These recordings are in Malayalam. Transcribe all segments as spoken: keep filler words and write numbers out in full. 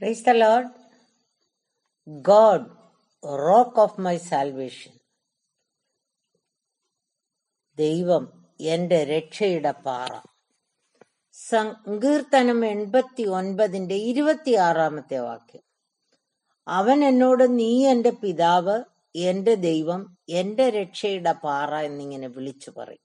Praise the Lord. God, rock of my salvation. ദൈവം എന്റെ രക്ഷയുടെ പാറ. സങ്കീർത്തനം എൺപത്തി ഒൻപതിന്റെ ഇരുപത്തിയാറാമത്തെ വാക്യം. അവൻ എന്നോട് നീ എന്റെ പിതാവ്, എന്റെ ദൈവം, എന്റെ രക്ഷയുടെ പാറ എന്നിങ്ങനെ വിളിച്ചു പറയും.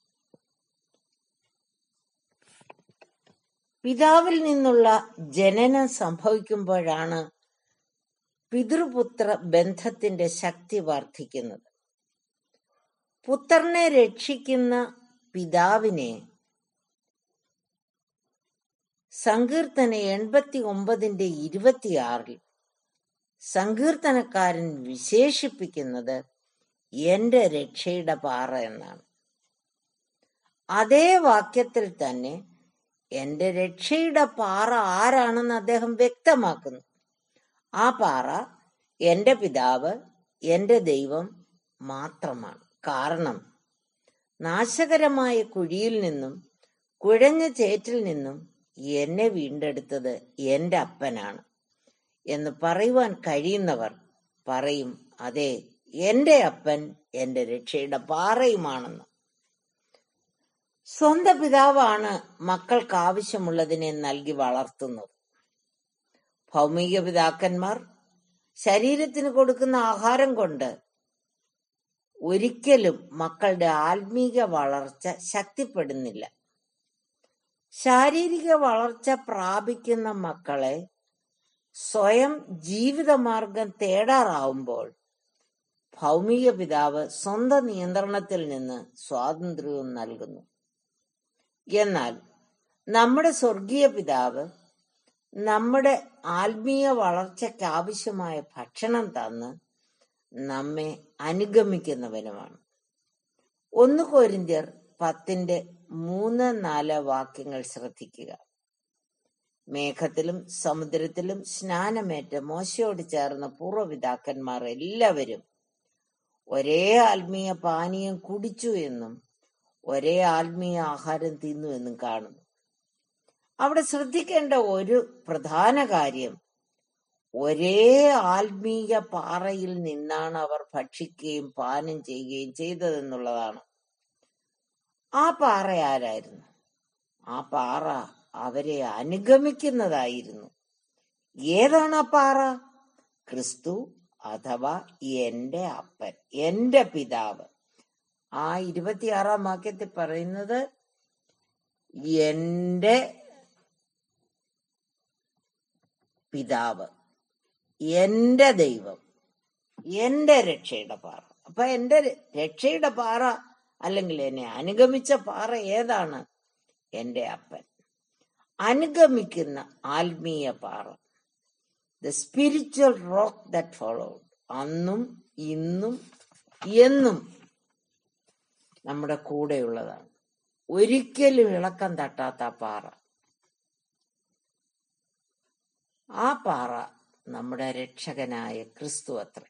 പിതാവിൽ നിന്നുള്ള ജനനം സംഭവിക്കുമ്പോഴാണ് പിതൃപുത്ര ബന്ധത്തിന്റെ ശക്തി വർദ്ധിക്കുന്നത്. പുത്രനെ രക്ഷിക്കുന്ന പിതാവിനെ സങ്കീർത്തന എൺപത്തി ഒമ്പതിന്റെ ഇരുപത്തിയാറിൽ സങ്കീർത്തനക്കാരൻ വിശേഷിപ്പിക്കുന്നത് എന്റെ രക്ഷയുടെ പാറ എന്നാണ്. അതേ വാക്യത്തിൽ തന്നെ എന്റെ രക്ഷയുടെ പാറ ആരാണെന്ന് അദ്ദേഹം വ്യക്തമാക്കുന്നു. ആ പാറ എന്റെ പിതാവ്, എന്റെ ദൈവം മാത്രമാണ്. കാരണം നാശകരമായ കുഴിയിൽ നിന്നും കുഴഞ്ഞ ചേറ്റിൽ നിന്നും എന്നെ വീണ്ടെടുത്തത് എന്റെ അപ്പനാണ് എന്ന് പറയുവാൻ കഴിയുന്നവർ പറയും, അതെ, എന്റെ അപ്പൻ എന്റെ രക്ഷയുടെ പാറയുമാണെന്ന്. സ്വന്തം പിതാവാണ് മക്കൾക്ക് ആവശ്യമുള്ളതിനെ നൽകി വളർത്തുന്നത്. ഭൗമിക പിതാക്കന്മാർ ശരീരത്തിന് കൊടുക്കുന്ന ആഹാരം കൊണ്ട് ഒരിക്കലും മക്കളുടെ ആത്മീക വളർച്ച ശക്തിപ്പെടുന്നില്ല. ശാരീരിക വളർച്ച പ്രാപിക്കുന്ന മക്കളെ സ്വയം ജീവിതമാർഗം തേടാറാവുമ്പോൾ ഭൗമിക പിതാവ് സ്വന്തം നിയന്ത്രണത്തിൽ നിന്ന് സ്വാതന്ത്ര്യവും നൽകുന്നു. എന്നാൽ നമ്മുടെ സ്വർഗീയ പിതാവ് നമ്മുടെ ആത്മീയ വളർച്ചയ്ക്ക് ആവശ്യമായ ഭക്ഷണം തന്ന് നമ്മെ അനുഗമിക്കുന്നവനുമാണ്. ഒന്ന് കൊരിന്ത്യർ പത്തിന്റെ മൂന്ന് നാല് വാക്യങ്ങൾ ശ്രദ്ധിക്കുക. മേഘത്തിലും സമുദ്രത്തിലും സ്നാനമേറ്റ് മോശയോട് ചേർന്ന പൂർവ്വപിതാക്കന്മാർ എല്ലാവരും ഒരേ ആത്മീയ പാനീയം കുടിച്ചു എന്നും ഒരേ ആത്മീയ ആഹാരം തിന്നു എന്നും കാണുന്നു. അവിടെ ശ്രദ്ധിക്കേണ്ട ഒരു പ്രധാന കാര്യം, ഒരേ ആത്മീയ പാറയിൽ നിന്നാണ് അവർ ഭക്ഷിക്കുകയും പാനം ചെയ്യുകയും ചെയ്തതെന്നുള്ളതാണ്. ആ പാറ ആരായിരുന്നു? ആ പാറ അവരെ അനുഗമിക്കുന്നതായിരുന്നു. ഏതാണ് ആ പാറ? ക്രിസ്തു അഥവാ എന്റെ അപ്പൻ, എന്റെ പിതാവ്. ആ ഇരുപത്തിയാറാം വാക്യത്തിൽ പറയുന്നത് എന്റെ പിതാവ്, എന്റെ ദൈവം, എന്റെ രക്ഷയുടെ പാറ. അപ്പൊ എന്റെ രക്ഷയുടെ പാറ അല്ലെങ്കിൽ എന്നെ അനുഗമിച്ച പാറ ഏതാണ്? എന്റെ അപ്പൻ. അനുഗമിക്കുന്ന ആത്മീയ പാറ, the spiritual rock that followed. അന്നും ഇന്നും എന്നും നമ്മുടെ കൂടെയുള്ളതാണ്. ഒരിക്കലും ഇളക്കം തട്ടാത്ത പാറ. ആ പാറ നമ്മുടെ രക്ഷകനായ ക്രിസ്തു അത്രേ.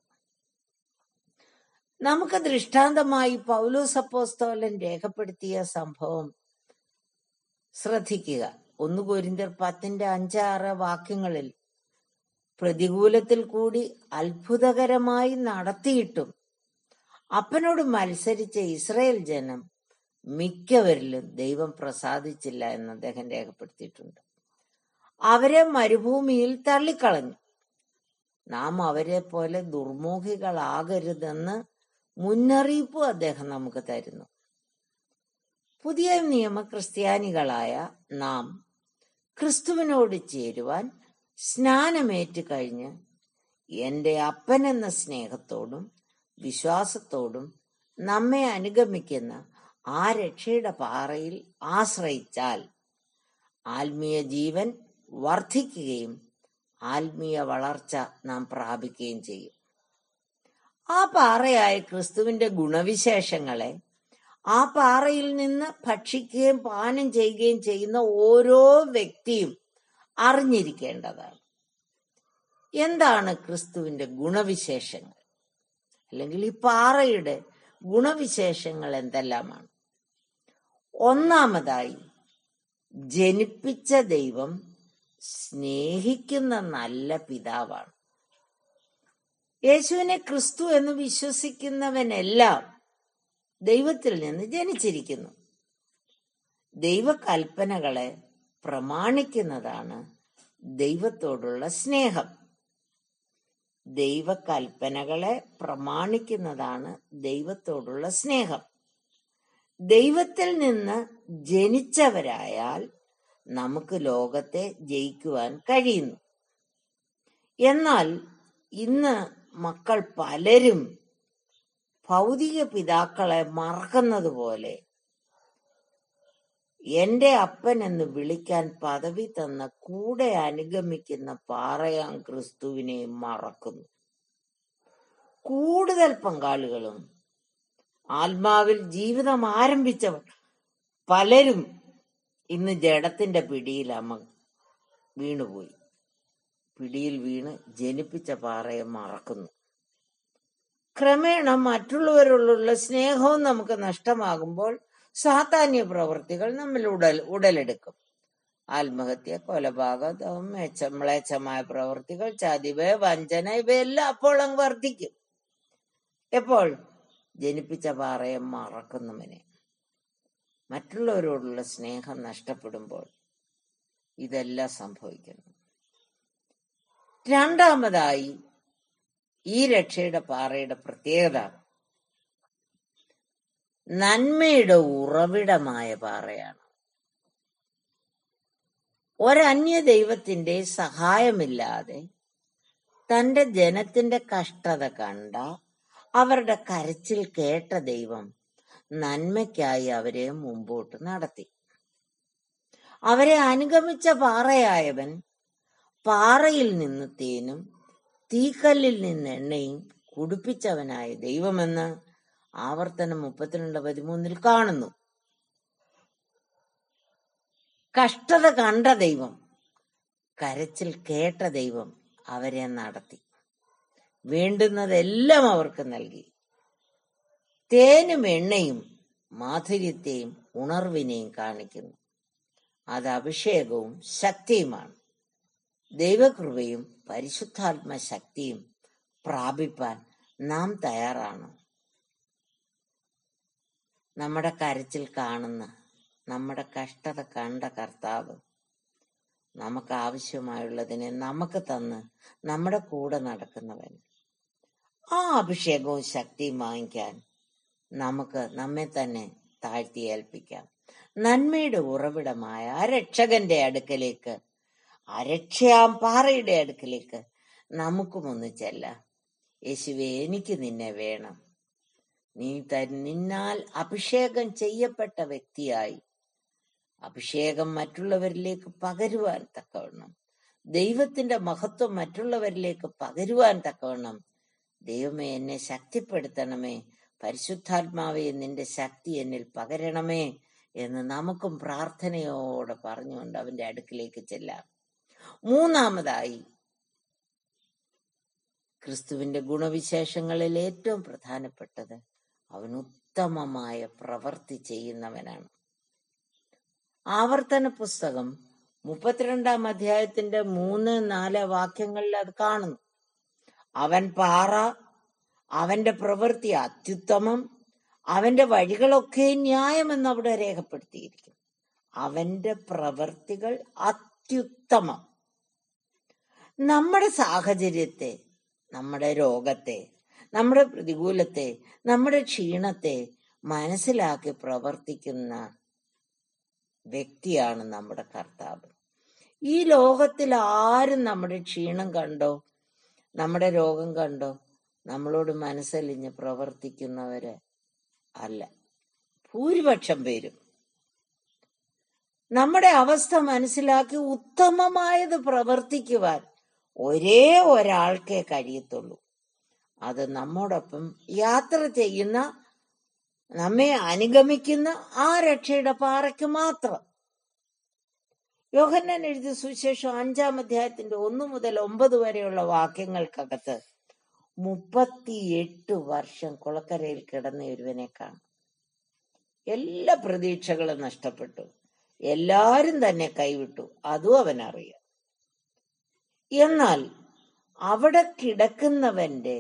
നമുക്ക് ദൃഷ്ടാന്തമായി പൗലോസ് അപ്പോസ്തലൻ രേഖപ്പെടുത്തിയ സംഭവം ശ്രദ്ധിക്കുക. ഒന്ന് കൊരിന്ത്യർ പത്തിന്റെ അഞ്ചാറ് വാക്യങ്ങളിൽ പ്രതികൂലത്തിൽ കൂടി അത്ഭുതകരമായി നടത്തിയിട്ടും അപ്പനോട് മത്സരിച്ച ഇസ്രായേൽ ജനം മിക്കവരിലും ദൈവം പ്രസാദിച്ചില്ല എന്ന് അദ്ദേഹം രേഖപ്പെടുത്തിയിട്ടുണ്ട്. അവരെ മരുഭൂമിയിൽ തള്ളിക്കളഞ്ഞു. നാം അവരെ പോലെ ദുർമോഹികളാകരുതെന്ന് മുന്നറിയിപ്പ് അദ്ദേഹം നമുക്ക് തരുന്നു. പുതിയ നിയമ ക്രിസ്ത്യാനികളായ നാം ക്രിസ്തുവിനോട് ചേരുവാൻ സ്നാനമേറ്റ് കഴിഞ്ഞ് എന്റെ അപ്പൻ എന്ന സ്നേഹത്തോടും വിശ്വാസത്തോടും നമ്മെ അനുഗമിക്കുന്ന ആ രക്ഷയുടെ പാറയിൽ ആശ്രയിച്ചാൽ ആത്മീയ ജീവൻ വർദ്ധിക്കുകയും ആത്മീയ വളർച്ച നാം പ്രാപിക്കുകയും ചെയ്യും. ആ പാറയായ ക്രിസ്തുവിന്റെ ഗുണവിശേഷങ്ങളെ ആ പാറയിൽ നിന്ന് ഭക്ഷിക്കുകയും പാനം ചെയ്യുകയും ചെയ്യുന്ന ഓരോ വ്യക്തിയും അറിഞ്ഞിരിക്കേണ്ടതാണ്. എന്താണ് ക്രിസ്തുവിന്റെ ഗുണവിശേഷങ്ങൾ? അല്ലെങ്കിൽ ഈ പാറയുടെ ഗുണവിശേഷങ്ങൾ എന്തെല്ലാമാണ്? ഒന്നാമതായി, ജനിപ്പിച്ച ദൈവം സ്നേഹിക്കുന്ന നല്ല പിതാവാണ്. യേശുവിനെ ക്രിസ്തു എന്ന് വിശ്വസിക്കുന്നവനെല്ലാം ദൈവത്തിൽ നിന്ന് ജനിച്ചിരിക്കുന്നു. ദൈവകൽപ്പനകളെ പ്രമാണിക്കുന്നതാണ് ദൈവത്തോടുള്ള സ്നേഹം. ദൈവകൽപ്പനകളെ പ്രമാണിക്കുന്നതാണ് ദൈവത്തോടുള്ള സ്നേഹം. ദൈവത്തിൽ നിന്ന് ജനിച്ചവരായാൽ നമുക്ക് ലോകത്തെ ജയിക്കുവാൻ കഴിയുന്നു. എന്നാൽ ഇന്ന് മക്കൾ പലരും ഭൗതിക പിതാക്കളെ മറക്കുന്നത് പോലെ എന്റെ അപ്പൻ എന്ന് വിളിക്കാൻ പദവി തന്ന കൂടെ അനുഗമിക്കുന്ന പാറയാം ക്രിസ്തുവിനെ മറക്കുന്നു. കൂടുതൽ പങ്കാളികളും ആത്മാവിൽ ജീവിതം ആരംഭിച്ചവർ പലരും ഇന്ന് ജഡത്തിന്റെ പിടിയിൽ അമ വീണുപോയി. പിടിയിൽ വീണ് ജനിപ്പിച്ച പാറയെ മറക്കുന്നു. ക്രമേണ മറ്റുള്ളവരോടുള്ള സ്നേഹവും നമുക്ക് നഷ്ടമാകുമ്പോൾ സാത്താന്യ പ്രവൃത്തികൾ നമ്മൾ ഉടൽ ഉടലെടുക്കും. ആത്മഹത്യ, കൊലപാതകം, മ്ലേച്ഛമായ പ്രവൃത്തികൾ, ചതിവ്, വഞ്ചന ഇവയെല്ലാം അപ്പോൾ അങ്ങ് വർദ്ധിക്കും. എപ്പോൾ? ജനിപ്പിച്ച പാറയെ മറക്കുന്നവനെ. മറ്റുള്ളവരോടുള്ള സ്നേഹം നഷ്ടപ്പെടുമ്പോൾ ഇതെല്ലാം സംഭവിക്കുന്നു. രണ്ടാമതായി ഈ രക്ഷയുടെ പാറയുടെ പ്രത്യേകത നന്മയുടെ ഉറവിടമായ പാറയാണ്. ഒരന്യ ദൈവത്തിന്റെ സഹായമില്ലാതെ തന്റെ ജനത്തിന്റെ കഷ്ടത കണ്ട അവരുടെ കരച്ചിൽ കേട്ട ദൈവം നന്മയ്ക്കായി അവരെ മുമ്പോട്ട് നടത്തി. അവരെ അനുഗമിച്ച പാറയായവൻ പാറയിൽ നിന്ന് തേനും തീക്കല്ലിൽ നിന്ന് എണ്ണയും കുടിപ്പിച്ചവനായ ദൈവമെന്ന് ആവർത്തനം മുപ്പത്തിരണ്ട് പതിമൂന്നിൽ കാണുന്നു. കഷ്ടത കണ്ട ദൈവം, കരച്ചിൽ കേട്ട ദൈവം അവരെ നടത്തി. വേണ്ടുന്നതെല്ലാം അവർക്ക് നൽകി. തേനും എണ്ണയും മാധുര്യത്തെയും ഉണർവിനെയും കാണിക്കുന്നു. അത് അഭിഷേകവും ശക്തിയുമാണ്. ദൈവകൃപയും പരിശുദ്ധാത്മ ശക്തിയും പ്രാപിപ്പാൻ നാം തയ്യാറാണ്. നമ്മുടെ കരച്ചിൽ കാണുന്ന, നമ്മുടെ കഷ്ടത കണ്ട കർത്താവ് നമുക്ക് ആവശ്യമായുള്ളതിനെ നമുക്ക് തന്ന് നമ്മുടെ കൂടെ നടക്കുന്നവൻ. ആ അഭിഷേകവും ശക്തിയും വാങ്ങിക്കാൻ നമുക്ക് നമ്മെ തന്നെ താഴ്ത്തി ഏൽപ്പിക്കാം. നന്മയുടെ ഉറവിടമായ ആ രക്ഷകന്റെ അടുക്കലേക്ക്, ആ രക്ഷയാം പാറയുടെ അടുക്കലേക്ക് നമുക്കും ഒന്ന് ചെല്ലാം. യേശുവേ, എനിക്ക് നിന്നെ വേണം. നീ നിന്നാൽ അഭിഷേകം ചെയ്യപ്പെട്ട വ്യക്തിയായി അഭിഷേകം മറ്റുള്ളവരിലേക്ക് പകരുവാൻ തക്കവണ്ണം, ദൈവത്തിന്റെ മഹത്വം മറ്റുള്ളവരിലേക്ക് പകരുവാൻ തക്കവണ്ണം ദൈവമേ എന്നെ ശക്തിപ്പെടുത്തണമേ, പരിശുദ്ധാത്മാവേ നിന്റെ ശക്തി എന്നിൽ പകരണമേ എന്ന് നമുക്കും പ്രാർത്ഥനയോടെ പറഞ്ഞുകൊണ്ട് അവന്റെ അടുക്കിലേക്ക് ചെല്ലാം. മൂന്നാമതായി, ക്രിസ്തുവിന്റെ ഗുണവിശേഷങ്ങളിൽ ഏറ്റവും പ്രധാനപ്പെട്ടത് അവൻ ഉത്തമമായ പ്രവൃത്തി ചെയ്യുന്നവനാണ്. ആവർത്തന പുസ്തകം മുപ്പത്തിരണ്ടാം അധ്യായത്തിന്റെ മൂന്ന് നാല് വാക്യങ്ങളിൽ അത് കാണുന്നു. അവൻ പാറ, അവന്റെ പ്രവൃത്തി അത്യുത്തമം, അവന്റെ വഴികളൊക്കെ ന്യായമെന്ന് അവിടെ രേഖപ്പെടുത്തിയിരിക്കും. അവന്റെ പ്രവൃത്തികൾ അത്യുത്തമം. നമ്മുടെ സാഹചര്യത്തെ, നമ്മുടെ രോഗത്തെ, നമ്മുടെ പ്രതികൂലത്തെ, നമ്മുടെ ക്ഷീണത്തെ മനസ്സിലാക്കി പ്രവർത്തിക്കുന്ന വ്യക്തിയാണ് നമ്മുടെ കർത്താവ്. ഈ ലോകത്തിൽ ആരും നമ്മുടെ ക്ഷീണം കണ്ടോ, നമ്മുടെ രോഗം കണ്ടോ നമ്മളോട് മനസ്സലിഞ്ഞ് പ്രവർത്തിക്കുന്നവര് അല്ല. ഭൂരിപക്ഷം പേരും നമ്മുടെ അവസ്ഥ മനസ്സിലാക്കി ഉത്തമമായത് പ്രവർത്തിക്കുവാൻ ഒരേ ഒരാൾക്കേ കഴിയത്തുള്ളൂ. അത് നമ്മോടൊപ്പം യാത്ര ചെയ്യുന്ന, നമ്മെ അനുഗമിക്കുന്ന ആ രക്ഷയുടെ പാറയ്ക്ക് മാത്രം. യോഹന്നാൻ എഴുതിയ സുവിശേഷം അഞ്ചാം അധ്യായത്തിന്റെ ഒന്ന് മുതൽ ഒമ്പത് വരെയുള്ള വാക്യങ്ങൾക്കകത്ത് മുപ്പത്തിയെട്ട് വർഷം കുളക്കരയിൽ കിടന്ന ഒരുവനെ കാണും. എല്ലാ പ്രതീക്ഷകളും നഷ്ടപ്പെട്ടു, എല്ലാരും തന്നെ കൈവിട്ടു, അതും അവനറിയാം. എന്നാൽ അവിടെ കിടക്കുന്നവന്റെ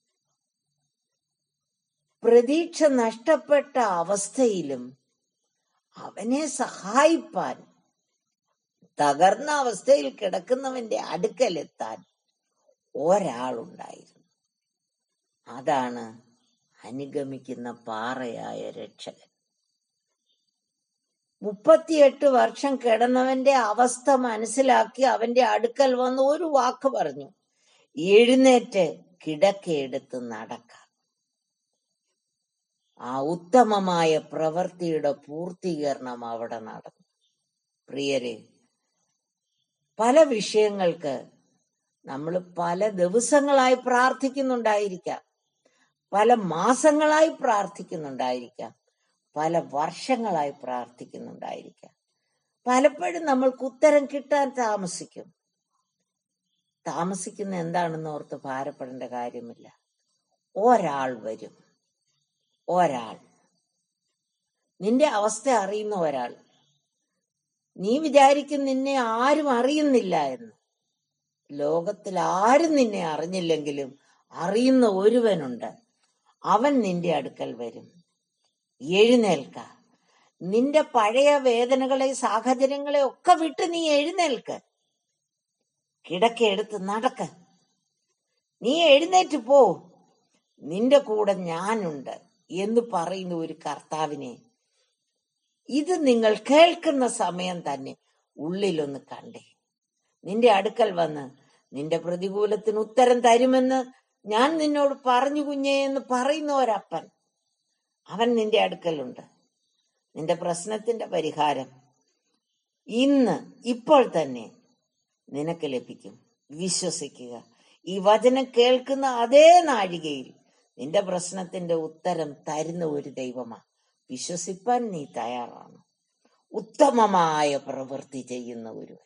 പ്രതീക്ഷ നഷ്ടപ്പെട്ട അവസ്ഥയിലും അവനെ സഹായിപ്പാൻ, തകർന്ന അവസ്ഥയിൽ കിടക്കുന്നവന്റെ അടുക്കലെത്താൻ ഒരാളുണ്ടായിരുന്നു. അതാണ് അനുഗമിക്കുന്ന പാറയായ രക്ഷകൻ. മുപ്പത്തിയെട്ട് വർഷം കിടന്നവന്റെ അവസ്ഥ മനസ്സിലാക്കി അവന്റെ അടുക്കൽ വന്ന് ഒരു വാക്ക് പറഞ്ഞു, എഴുന്നേറ്റ് കിടക്കയെടുത്ത് നടക്ക. ആ ഉത്തമമായ പ്രവൃത്തിയുടെ പൂർത്തീകരണം അവിടെ നടന്നു. പ്രിയരെ, പല വിഷയങ്ങൾക്ക് നമ്മൾ പല ദിവസങ്ങളായി പ്രാർത്ഥിക്കുന്നുണ്ടായിരിക്കാം, പല മാസങ്ങളായി പ്രാർത്ഥിക്കുന്നുണ്ടായിരിക്കാം, പല വർഷങ്ങളായി പ്രാർത്ഥിക്കുന്നുണ്ടായിരിക്കാം. പലപ്പോഴും നമ്മൾക്ക് ഉത്തരം കിട്ടാൻ താമസിക്കും. താമസിക്കുന്ന എന്താണെന്ന് ഓർത്ത് ഭാരപ്പെടേണ്ട കാര്യമില്ല. ഒരാൾ വരും, ഒരാൾ, നിന്റെ അവസ്ഥ അറിയുന്ന ഒരാൾ. നീ വിചാരിക്കും നിന്നെ ആരും അറിയുന്നില്ല എന്ന്. ലോകത്തിൽ ആരും നിന്നെ അറിഞ്ഞില്ലെങ്കിലും അറിയുന്ന ഒരുവനുണ്ട്. അവൻ നിന്റെ അടുക്കൽ വരും. എഴുന്നേൽക്ക. നിന്റെ പഴയ വേദനകളെ, സാഹചര്യങ്ങളെ ഒക്കെ വിട്ട് നീ എഴുന്നേൽക്ക്. കിടക്കയെടുത്ത് നടക്ക. നീ എഴുന്നേറ്റ് പോ, നിന്റെ കൂടെ ഞാനുണ്ട് എന്ന് പറയുന്ന ഒരു കർത്താവിനെ ഇത് നിങ്ങൾ കേൾക്കുന്ന സമയം തന്നെ ഉള്ളിലൊന്ന് കണ്ടേ. നിന്റെ അടുക്കൽ വന്ന് നിന്റെ പ്രതികൂലത്തിന് ഉത്തരം തരുമെന്ന് ഞാൻ നിന്നോട് പറഞ്ഞു കുഞ്ഞേ എന്ന് പറയുന്ന ഒരപ്പൻ, അവൻ നിന്റെ അടുക്കലുണ്ട്. നിന്റെ പ്രശ്നത്തിന്റെ പരിഹാരം ഇന്ന് ഇപ്പോൾ തന്നെ നിനക്ക് ലഭിക്കും. വിശ്വസിക്കുക. ഈ വചനം കേൾക്കുന്ന അതേ നാഴികയിൽ നിന്റെ പ്രശ്നത്തിന്റെ ഉത്തരം തരുന്ന ഒരു ദൈവമാണ്. വിശ്വസിപ്പാൻ നീ തയ്യാറാണ്. ഉത്തമമായ പ്രവൃത്തി ചെയ്യുന്ന ഒരുവൻ,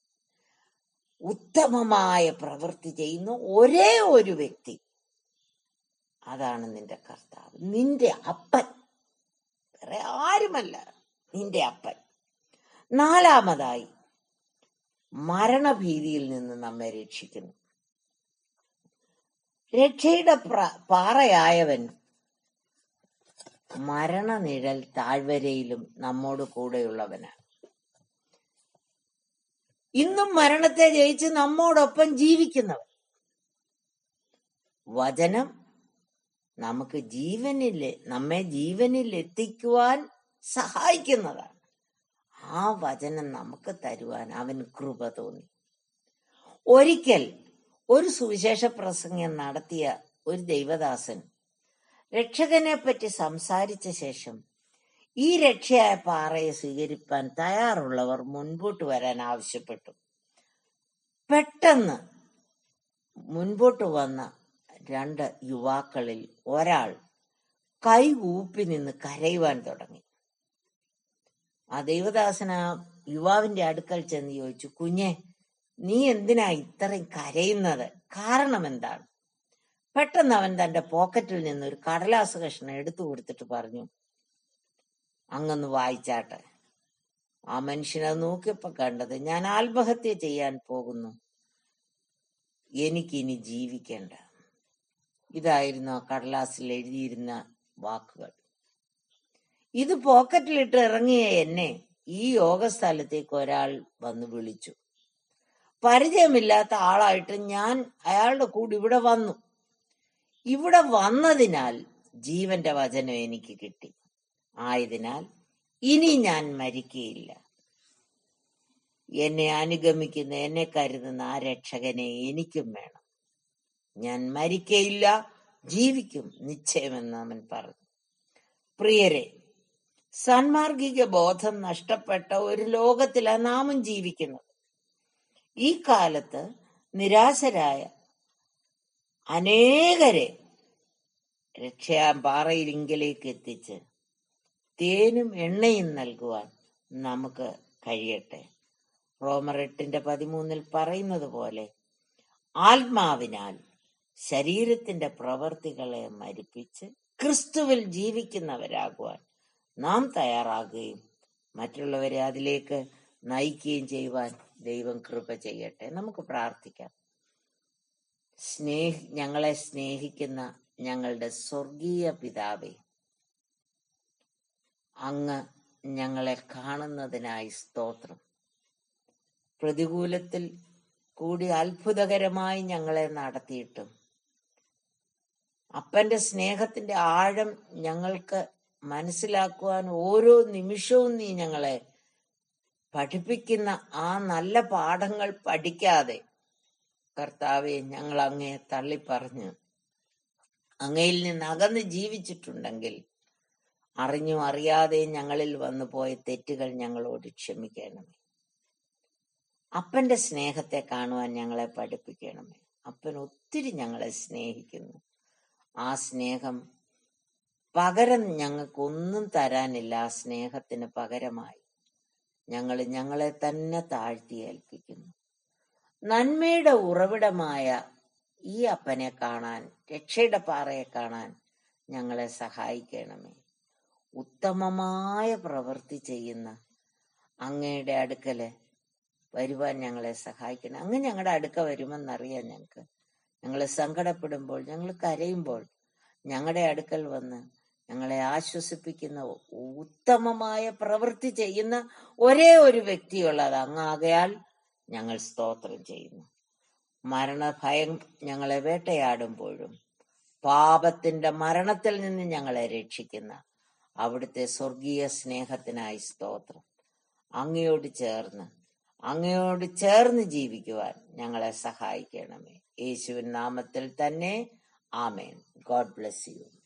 ഉത്തമമായ പ്രവൃത്തി ചെയ്യുന്ന ഒരേ ഒരു വ്യക്തി, അതാണ് നിന്റെ കർത്താവ്, നിന്റെ അപ്പൻ, വേറെ ആരുമല്ല, നിന്റെ അപ്പൻ. നാലാമതായി, മരണഭീതിയിൽ നിന്ന് നമ്മെ രക്ഷിക്കുന്നു. രക്ഷയുടെ പാറയായവൻ മരണനിഴൽ താഴ്വരയിലും നമ്മോട് കൂടെയുള്ളവനാണ്. ഇന്നും മരണത്തെ ജയിച്ച് നമ്മോടൊപ്പം ജീവിക്കുന്നവൻ. വചനം നമുക്ക് ജീവനിലെ നമ്മെ ജീവനിൽ എത്തിക്കുവാൻ സഹായിക്കുന്നതാണ്. ആ വചനം നമുക്ക് തരുവാൻ അവൻ കൃപ തോന്നി. ഒരിക്കൽ ഒരു സുവിശേഷ പ്രസംഗം നടത്തിയ ഒരു ദൈവദാസൻ രക്ഷകനെ പറ്റി സംസാരിച്ച ശേഷം ഈ രക്ഷയായ പാറയെ സ്വീകരിപ്പാൻ തയ്യാറുള്ളവർ മുൻപോട്ട് വരാൻ ആവശ്യപ്പെട്ടു. പെട്ടെന്ന് മുൻപോട്ട് വന്ന രണ്ട് യുവാക്കളിൽ ഒരാൾ കൈ ഊപ്പി നിന്ന് കരയുവാൻ തുടങ്ങി. ആ ദൈവദാസൻ ആ യുവാവിന്റെ അടുക്കൽ ചെന്ന് ചോദിച്ചു, കുഞ്ഞെ, നീ എന്തിനാ ഇത്രയും കരയുന്നത്? കാരണം എന്താണ്? പെട്ടെന്ന് അവൻ തന്റെ പോക്കറ്റിൽ നിന്ന് ഒരു കടലാസ് കഷ്ണം എടുത്തു കൊടുത്തിട്ട് പറഞ്ഞു, അങ്ങൊന്ന് വായിച്ചാട്ടെ. ആ മനുഷ്യനത് നോക്കിയപ്പോ കണ്ടത്, ഞാൻ ആത്മഹത്യ ചെയ്യാൻ പോകുന്നു, എനിക്കിനി ജീവിക്കേണ്ട. ഇതായിരുന്നു ആ കടലാസിൽ എഴുതിയിരുന്ന വാക്കുകൾ. ഇത് പോക്കറ്റിലിട്ട് ഇറങ്ങിയ എന്നെ ഈ യോഗ സ്ഥലത്തേക്ക് ഒരാൾ വന്ന് വിളിച്ചു. പരിചയമില്ലാത്ത ആളായിട്ട് ഞാൻ അയാളുടെ കൂടെ ഇവിടെ വന്നു. ഇവിടെ വന്നതിനാൽ ജീവന്റെ വചനം എനിക്ക് കിട്ടി. ആയതിനാൽ ഇനി ഞാൻ മരിക്കുകയില്ല. എന്നെ അനുഗമിക്കുന്ന, എന്നെ കരുതുന്ന ആ രക്ഷകനെ എനിക്കും വേണം. ഞാൻ മരിക്കയില്ല, ജീവിക്കും നിശ്ചയമെന്ന് അവൻ പറഞ്ഞു. പ്രിയരെ, സാൻമാർഗിക ബോധം നഷ്ടപ്പെട്ട ഒരു ലോകത്തിലാണ് നാമും ജീവിക്കുന്നത്. ഈ കാലത്ത് നിരാശരായ അനേകരെ രക്ഷയാ പാറയിലിങ്കലേക്ക് എത്തിച്ച് തേനും എണ്ണയും നൽകുവാൻ നമുക്ക് കഴിയട്ടെ. റോമർ എട്ടിന്റെ പതിമൂന്നിൽ പറയുന്നത് പോലെ ആത്മാവിനാൽ ശരീരത്തിന്റെ പ്രവർത്തികളെ മരിപ്പിച്ച് ക്രിസ്തുവിൽ ജീവിക്കുന്നവരാകുവാൻ നാം തയ്യാറാകുകയും മറ്റുള്ളവരെ അതിലേക്ക് നയിക്കുകയും ചെയ്യുവാൻ ദൈവം കൃപ ചെയ്യട്ടെ. നമുക്ക് പ്രാർത്ഥിക്കാം. സ്നേഹി ഞങ്ങളെ സ്നേഹിക്കുന്ന ഞങ്ങളുടെ സ്വർഗീയ പിതാവേ, അങ്ങ് ഞങ്ങളെ കാണുന്നതിനായി സ്തോത്രം. പ്രതികൂലത്തിൽ കൂടി അത്ഭുതകരമായി ഞങ്ങളെ നടത്തിയിട്ടും അപ്പന്റെ സ്നേഹത്തിന്റെ ആഴം ഞങ്ങൾക്ക് മനസ്സിലാക്കുവാൻ ഓരോ നിമിഷവും നീ ഞങ്ങളെ പഠിപ്പിക്കുന്ന ആ നല്ല പാഠങ്ങൾ പഠിക്കാതെ കർത്താവെ ഞങ്ങൾ അങ്ങയെ തള്ളിപ്പറഞ്ഞ് അങ്ങയിൽ നിന്ന് അകന്ന് ജീവിച്ചിട്ടുണ്ടെങ്കിൽ അറിഞ്ഞും അറിയാതെ ഞങ്ങളിൽ വന്നു പോയ തെറ്റുകൾ ഞങ്ങളോട് ക്ഷമിക്കണമേ. അപ്പന്റെ സ്നേഹത്തെ കാണുവാൻ ഞങ്ങളെ പഠിപ്പിക്കണമേ. അപ്പൻ ഒത്തിരി ഞങ്ങളെ സ്നേഹിക്കുന്നു. ആ സ്നേഹം പകരം ഞങ്ങൾക്കൊന്നും തരാനില്ല. ആ സ്നേഹത്തിന് പകരമായി ഞങ്ങൾ ഞങ്ങളെ തന്നെ താഴ്ത്തി ഏൽപ്പിക്കുന്നു. നന്മയുടെ ഉറവിടമായ ഈ അപ്പനെ കാണാൻ, രക്ഷയുടെ പാറയെ കാണാൻ ഞങ്ങളെ സഹായിക്കണമേ. ഉത്തമമായ പ്രവൃത്തി ചെയ്യുന്ന അങ്ങയുടെ അടുക്കല് വരുവാൻ ഞങ്ങളെ സഹായിക്കണം. അങ്ങ് ഞങ്ങളുടെ അടുക്ക വരുമെന്നറിയാം. ഞങ്ങൾക്ക് ഞങ്ങൾ സങ്കടപ്പെടുമ്പോൾ, ഞങ്ങൾ കരയുമ്പോൾ ഞങ്ങളുടെ അടുക്കൽ വന്ന് ഞങ്ങളെ ആശ്വസിപ്പിക്കുന്ന ഉത്തമമായ പ്രവൃത്തി ചെയ്യുന്ന ഒരേ ഒരു വ്യക്തിയുള്ളത് അങ്ങാകയാൽ ഞങ്ങൾ സ്തോത്രം ചെയ്യുന്നു. മരണഭയം ഞങ്ങളെ വേട്ടയാടുമ്പോഴും പാപത്തിന്റെ മരണത്തിൽ നിന്ന് ഞങ്ങളെ രക്ഷിക്കുന്ന അവിടുത്തെ സ്വർഗീയ സ്നേഹത്തിനായി സ്തോത്രം. അങ്ങയോട് ചേർന്ന് അങ്ങയോട് ചേർന്ന് ജീവിക്കുവാൻ ഞങ്ങളെ സഹായിക്കണമേ. യേശുവിൻ നാമത്തിൽ തന്നെ ആമേൻ. God bless you.